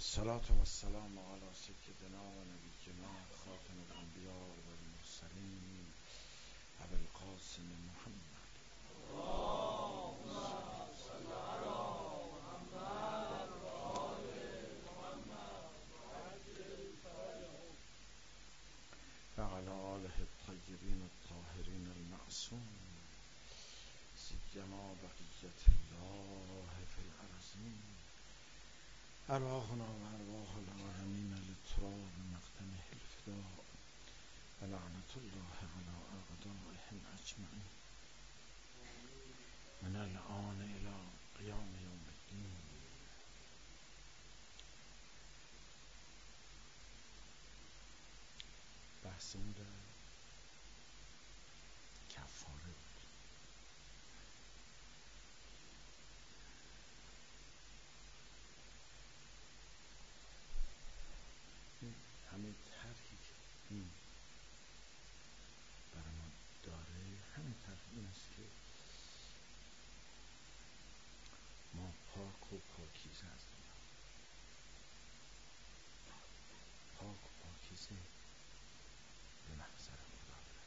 الصلاة والسلام على سيدنا و نبینا خاتم الانبیاء و المرسلین ابی القاسم محمد و علی آله الطیبین الطاهرین المعصوم سیما بقیة الله فی الارضین ارواحنا و ارواح العالمین للتراب مقدمه الفداء و لعنة الله علی اعدائهم اجمعین من الآن الی قیام یوم الدین. بحثمون در کفاره بود. همه طرحی که این برای ما داره، همین طرح این است که ما پاک و پاکیزه هستیم. پاک و پاکیزه به محضر خدا برد.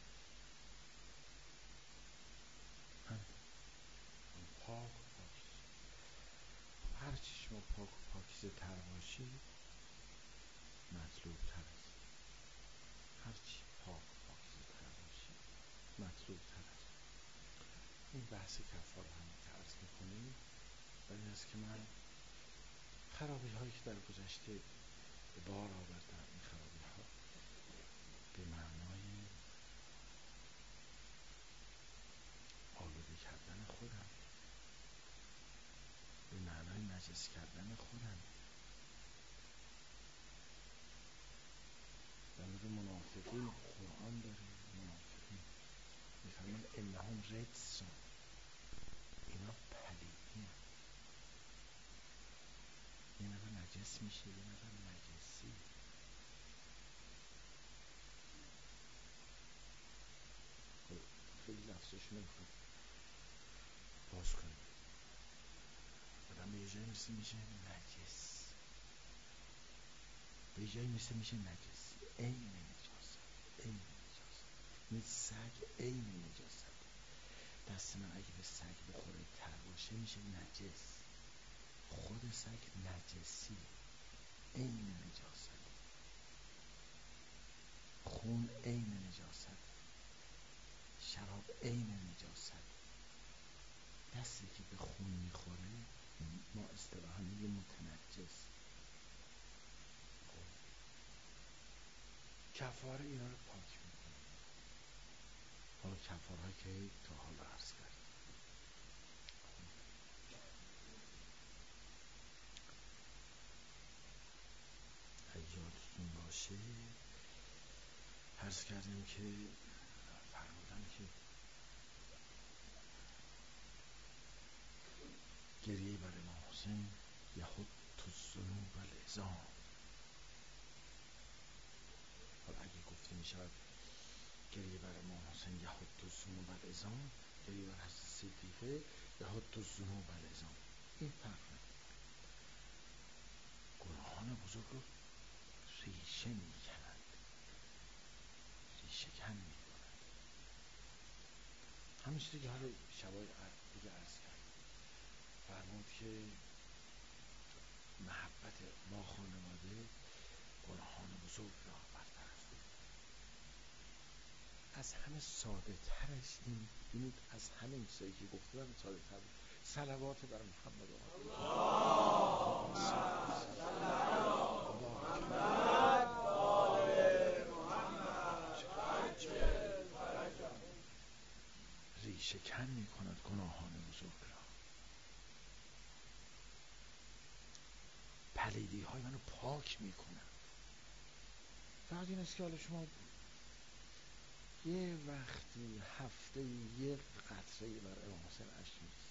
پاک و پاکیزه، هر چی شما پاک و پاکیزه تر باشید مطلوب تر است. هر چی پاک و پاکیزه تر باشید مطلوب تر است. این بحث کفاره هم که عرض میکنیم و این است که من خرابی هایی که در گذشته به بار آوردم، این خرابی ها به معنای آلوده کردن خودم، به معنای نجس کردن خودم. در مورد منافقین قرآن داره. منافقین میفرمان انهم رجسون، اینا پلیدین. یه نفر نجس میشه، یه نفر نجسی. خیلی لفظش نمیخواد باز کنیم. آدم به یه جایی میشه نجس، به یه جایی میشه نجس. عین نجاست، عین نجاست. این سگ عین نجاست. دست من اگه به سگ بخوره تر باشه میشه نجس. خود سگ نجسی، عین نجاست. خون عین نجاست، شراب عین نجاست. دستی که به خون میخوره ما اصطلاحاً میگیم متنجس. کفاره اینا رو پاک میکنه. حالا کفاره که تا حالا عرض کرد، یادتون باشه عرض کردیم که فرمودن که گریه بر امام حسین یحط الذنوب العظام. حالا اگه گفته میشود گریه بر امام حسین یحط الذنوب العظام، گریه بر حضرت صدیقه یحط الذنوب العظام، این فرق نداره. گناهان بزرگ رو ریشه میکنند، ریشه کن میکنند. همین چیزی که حالا شبای دیگه عرض کرد، فرمود که محبت با خانواده گناهان بزرگ را برطرف کنید. از همه ساده ترش این بود، از همه چیزایی که گفتم ساده تر بود. صلوات بر محمد ریشه کن می کند گناهان بزرگ را. پلیدی های منو پاک می کند. فقط این است که حالا شما یه وقتی هفته یک قطره بر امام حسین اشک می‌ریزید،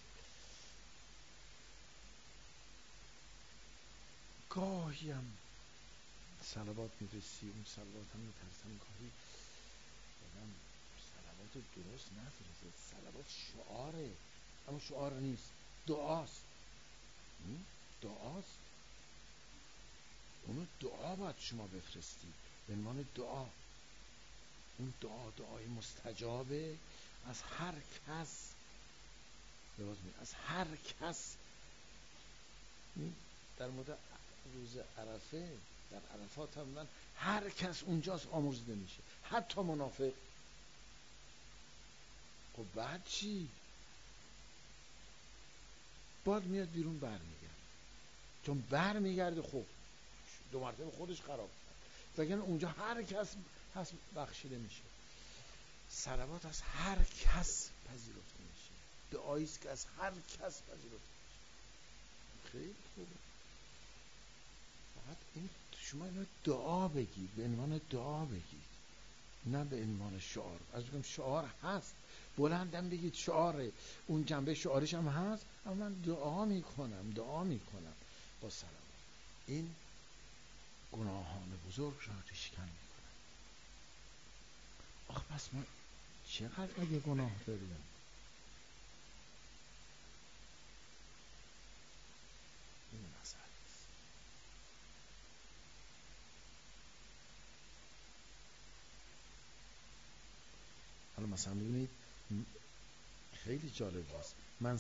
گاهی هم صلوات می‌فرستی، اون صلوات هم می‌ترسم گاهی آدم صلوات درست نفرسته. صلوات شعاره، اما شعار نیست، دعاست. دعاست. اونو دعا باید شما بفرستید به عنوان دعا. اون دعای مستجابه از هر کس، از هر کس. در مورد روز عرفه، در عرفات هم من هر کس اونجاست آمرزیده میشه، حتی منافق. خب بعد چی؟ بعد میاد بیرون برمیگرد، چون برمیگرده خب 2 مرتبه خودش خراب کرد، وگرنه اونجا هر کس هست بخشیده میشه. صلوات از هر کس پذیرفته میشه، دعایی است که از هر کس پذیرفته میشه. خیلی خوبه. فقط این شما اینو دعا بگید، به عنوان دعا بگید، نه به عنوان شعار. از بگم شعار هست، بلندم بگید شعاره، اون جنبه شعارش هم هست، اما من دعا میکنم با صلوات. این گناهان بزرگ را ریشه‌کن میکنه. آخه پس ما چقدر اگه گناه داریم؟ این مسئله است. حالا مثلا ببینید خیلی جالب است،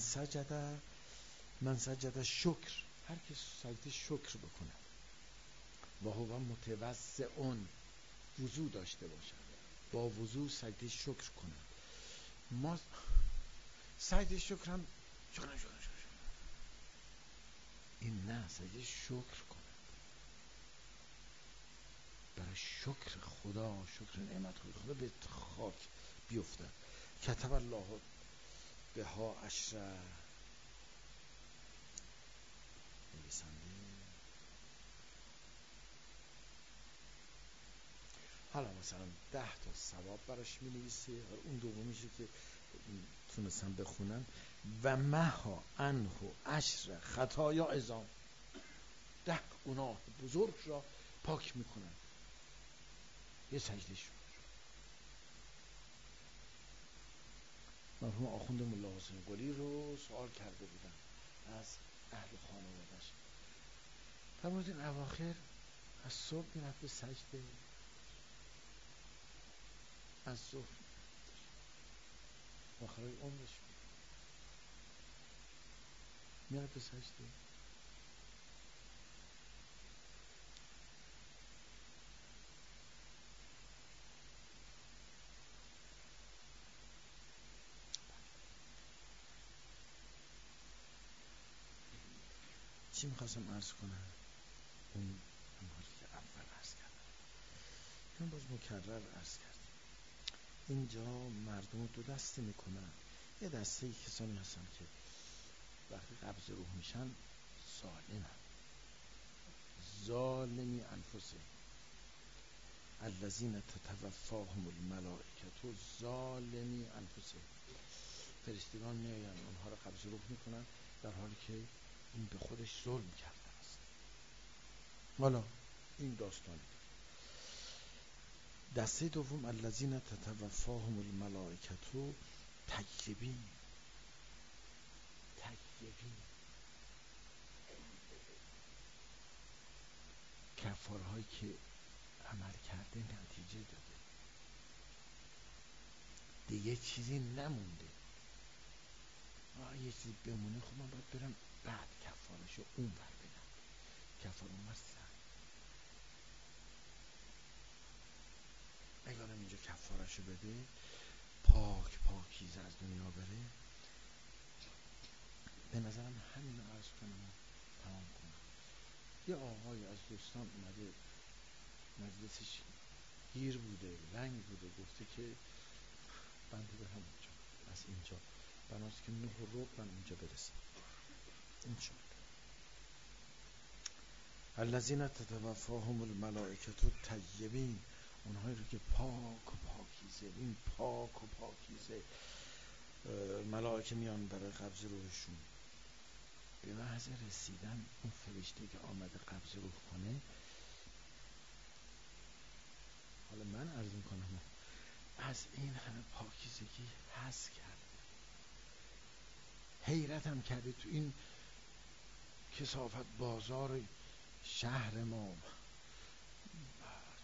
من سجد شکر، هر کس سجده شکر بکنه و هو متوضئون، وضو داشته باشد، با وضو سجده شکر کنه. ما سجده شکر هم شکر. این نه، سجده شکر کنه برای شکر خدا، شکر نعمت خدا به خاک بیفته. کتب الله بها عشر، نویسنده. حالا مثلا 10 تا ثواب براش می نویسه، اون دومیشه که تونستم بخونم، و مها عنه عشر خطایا عظام، 10 گناه بزرگ را پاک میکنن. یه سجده شکر. مرحوم آخوند ملا حسین قلی رو سوال کرده بودن از اهل خانواده‌اش، فرمودن اواخر از صبح میرفت به سجده، از ظهر آخرای عمرش میرفت به سجده. چی میخواستم عرض کنم؟ اون که اول عرض کردم، من باز مکرر عرض کردم، اینجا مردم 2 دسته میکنن. یه دسته کسانی هستن که وقتی قبض روح میشن ظالمی انفسه، الذین تتوفاهم الملائکة ظالمی انفسه، فرشتگان میاین اونها رو قبض روح میکنن در حالی که این به خودش ظلم کرده است. حالا این داستانی. دسته دوم الذین تتوفاهم الملائکة طیبین، کفارهایی که عمل کرده نتیجه داده، دیگه چیزی نمونده. یه چیزی بمونه، خب من باید برم بعد کفارشو اون بر بدم، کفار اون بر سر. اگر اینجا کفارشو بده، پاکیزه از دنیا بره، به نظرم همین رو عرض کنم و تمام کنم. یه آقای از دوستان اومده مجلسش گیر بوده، لنگ بوده، گفته که بنده برم اونجا، از اینجا بناست که 9:15 من اونجا برسم انشاءالله. الذین تتوفاهم الملائکة طیبین، اونهایی رو که پاک و پاکیزه، این پاک و پاکیزه ملائکه میان برای قبض روحشون. به محض رسیدن اون فرشته که آمده قبض روح کنه، حالا من عرض میکنم از این همه پاکیزگی حس کرده، حیرتم کرده تو این کثافت بازار شهر ما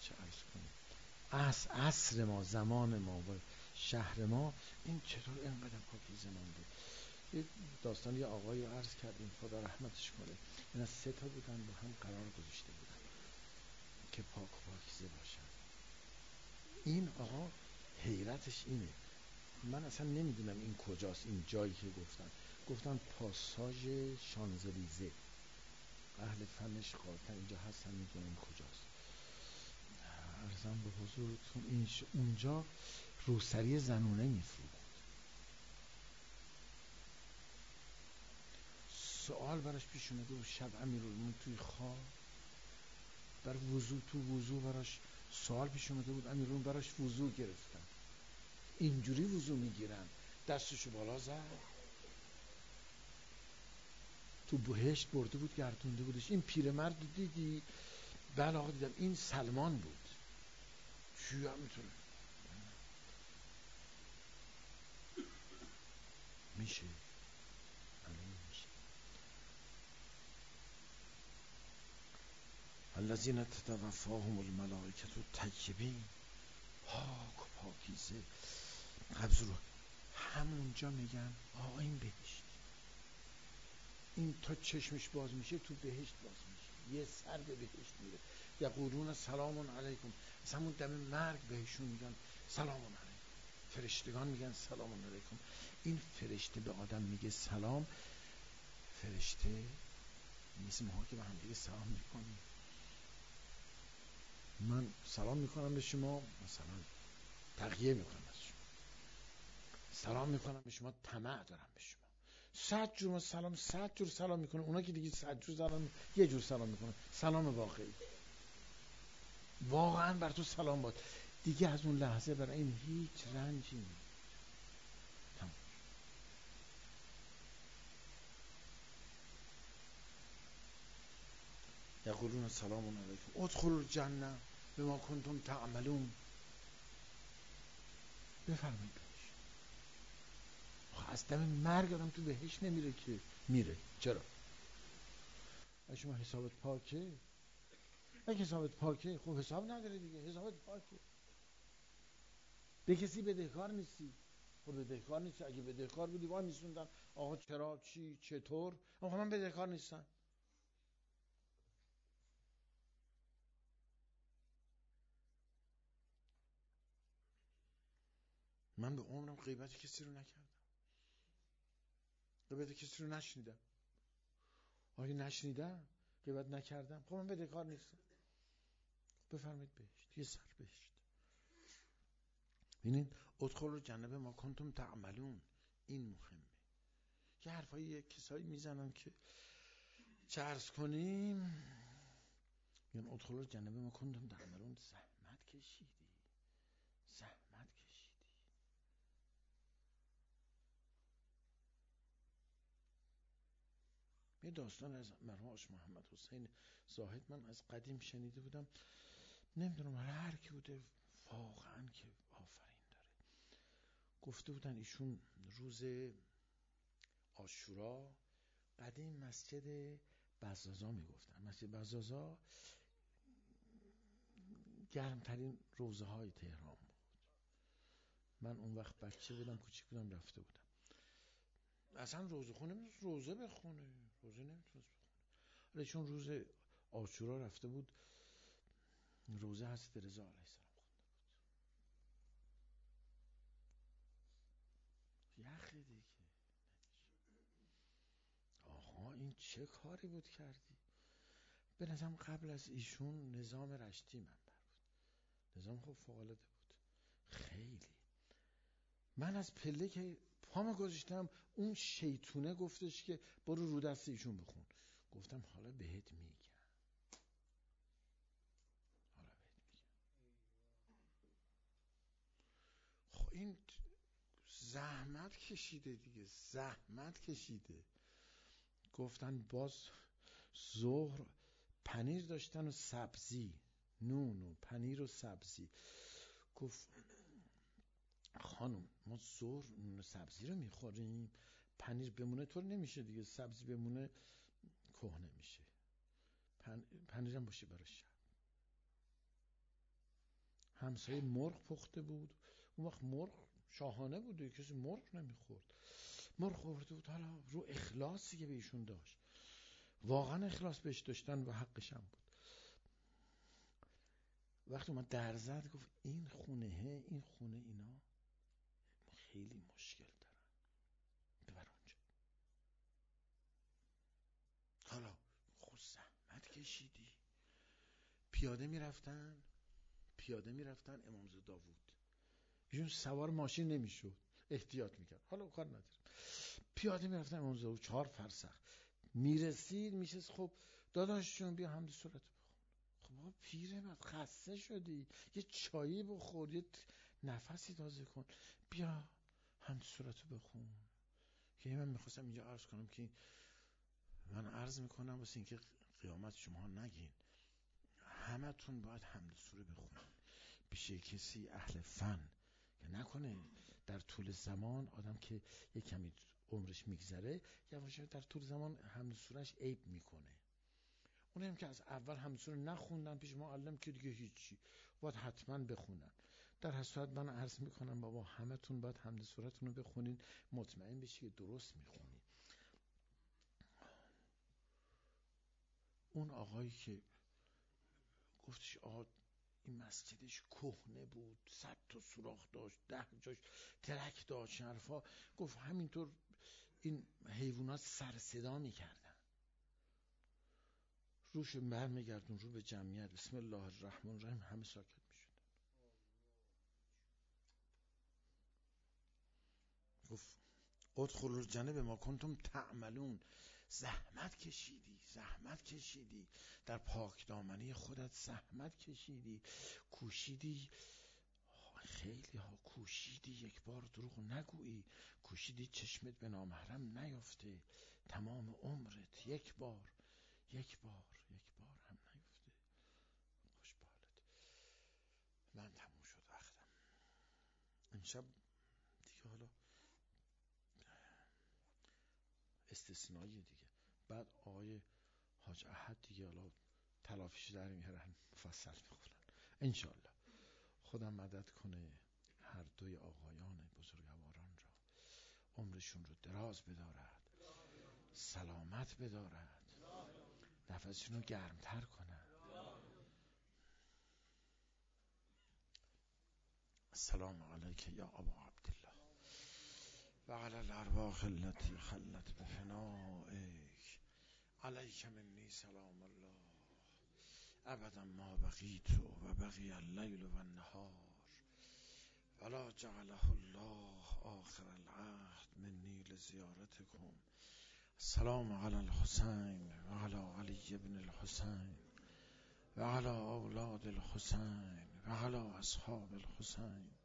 چه عرض کنیم، عصر ما، زمان ما و شهر ما این چطور اینقدر پاکیزه مانده. یه داستان یه آقایی عرض کردیم، خدا رحمتش کنه، اینا 3 تا بودن با هم قرار گذاشته بودن که پاک و پاکیزه باشن. این آقا حیرتش اینه، من اصلا نمیدونم این کجاست، این جایی که گفتن پاساژ شانزلیزه، اهل فنش قاطع اینجا هستن میدونم کجاست. عرضم به حضورتون اونجا روسری زنونه میفروخت. سوال براش پیش اومده و شب امیرالمومنین توی خواب بر وضو براش سوال پیش اومده بود، امیرالمومنین براش وضو گرفتن. اینجوری وضو میگیرن، دستشو بالا زد، تو بهشت برده بود گردونده بودش. این پیرمرد دیدی؟ بله آقا دیدم، این سلمان بود. چی هم میتونه میشه میشه. الذین تتوفاهم الملائکة طیبین، پاک و پاکیزه. قبض رو همونجا میگن آقا این بهشت، این تا چشمش باز میشه تو بهشت باز میشه، یه سر به بهشت میره. یقولون سلام علیکم، از همون دم مرگ بهشون میگن سلام علیکم. فرشتگان میگن سلام علیکم. این فرشته به آدم میگه سلام، فرشته مثل ما که به هم دیگه سلام میکنیم. من سلام میکنم به شما، مثلا تقیه میکنم از شما، سلام میکنم به شما، طمع دارم به شما. 100 جور سلام، 100 جور سلام میکنه. اونا که دیگه 100 جور سلام، یه جور سلام میکنه، سلام واقعی. واقعا بر تو سلام باد. دیگه از اون لحظه برای این هیچ رنجی نیست. تمام. یقولون سلام علیکم ادخلوا الجنه بما کنتم تعملون. بفرمایید بهش. از دم مرگ آدم تو بهش نمیره که میره. چرا؟ شما حسابت پاکه. اگه حسابت پاکه خب حساب نداره دیگه، حسابت پاکه. به کسی بدهکار نیستی. خب بدهکار نیستی. اگه بدهکار بودی وای میسوندن آقا چرا، چی، چطور. آقا من بدهکار نیستم. من به عمرم غیبت کسی رو نکردم، غیبت کسی رو نشنیدم. آگه نشنیدم، غیبت نکردم، خب من بدهکار نیستم. بفرمایید بهشت، یه سر بهشت. ببینید ادخلوا الجنه بما کنتم تعملون. این مهمه. که حرفای کسایی میزنن که چه عرض کنیم، میگن ادخلوا الجنه بما کنتم تعملون. زحمت کشیدی، زحمت کشیدی. یه داستان از مرحوم آقا محمد حسین زاهد من از قدیم شنیده بودم، نمیدونم هر کی بوده واقعا که آفرین داره. گفته بودن ایشون روز عاشورا، قدیم مسجد بزازا میگفتن، مسجد بزازا گرمترین روزه های تهران بود. من اون وقت بچه بودم، کوچیک بودم، رفته بودم. اصلا روزه خونه نمیتونست روزه بخونه، روزه نمیتونست بخونه. ولی چون روز عاشورا رفته بود، روزه حضرت رضا علیه السلام خونده بود. یخی دیگه. آها این چه کاری بود کردی؟ به نظرم قبل از ایشون نظام رشتی منبر بود. نظام خب فوق‌العاده بود خیلی. من از پله که پامو گذاشتم اون شیطونه گفتش که برو رو دست ایشون بخون. گفتم حالا بهت میگم، حالا بهت میگم. خب این زحمت کشیده دیگه، زحمت کشیده. گفتن باز ظهر پنیر داشتن و سبزی، نون و پنیر و سبزی. گفت خانم ما ظهر نون و سبزی رو میخوریم، پنیر بمونه طور نمیشه دیگه، سبزی بمونه کهنه میشه، پنیرم باشه برای شب. همسایه مرغ پخته بود. اون وقت مرغ شاهانه بود، کسی مرغ نمیخورد. مرغ خورده بود. حالا رو اخلاصی که به ایشون داشت، واقعا اخلاص بهش داشتن و حقش هم بود. وقتی من در زد گفت این خونه اینا خیلی مشکل دارن، ببر اونجا. حالا خود زحمت کشیدی. پیاده میرفتن امامزاده داوود. ایشون سوار ماشین نمیشد، احتیاط میکرد. حالا کار ندارم. پیاده میرفتن امامزاده داوود 4 فرسخ. میرسید میشست. خب داداش جون بیا حمد صورت بخون. خب بابا پیره بعد خسته شدی، یه چایی بخور، یه نفسی تازه کن، بیا حمد صورت بخون. که من میخواستم اینجا عرض کنم که من عرض میکنم واسه اینکه قیامت شما نگین، همه تون باید حمد سوره بخونن. بشه کسی اهل فن که نکنه در طول زمان آدم که یک کمی عمرش میگذره یواشا در طول زمان حمد سورهش عیب میکنه. اونم که از اول حمد سوره نخوندن پیش معلم که دیگه هیچی، باید حتما بخونن. در هر صورت من عرض میکنم بابا همه تون باید حمد سوره‌تون رو بخونین، مطمئن بشی که درست میخونین. اون آقایی که گفتش آقا این مسجدش کهنه بود، 100 تا سوراخ داشت، 10 جاش ترک داشت، حرفا، گفت همینطور این حیوانات سر صدا میکردن. روش برمیگردون رو به جمعیت، بسم الله الرحمن الرحیم، همه ساکت میشد. گفت ادخلوا الجنه بما کنتم تعملون. زحمت کشیدی در پاک دامنی خودت، زحمت کشیدی، کوشیدی، خیلی ها کوشیدی یک بار دروغ نگویی، کوشیدی چشمت به نامحرم نیفته، تمام عمرت یک بار هم نیفته. خوش بالت. من تموم شد وقتم امشب دیگه، حالا استثنایی دیگه. بعد آقای حاج احد دیگه حالا تلافیش در میارن، مفصل میخونن انشالله. خودم مدد کنه هر دوی آقایان بزرگواران را، عمرشون رو دراز بدارد، سلامت بدارد، نفسشون رو گرمتر کنه. السلام علیک یا ابا عبدالله و علی الارواح التي خلت بفنائک، علیک منی سلام الله ابدا ما بقیت و بقی اللیل و النهار ولا جعله الله آخر العهد منی لزیارتکم. السلام علی الحسین و علی علی بن الحسین و علی اولاد الحسین و علی اصحاب الحسین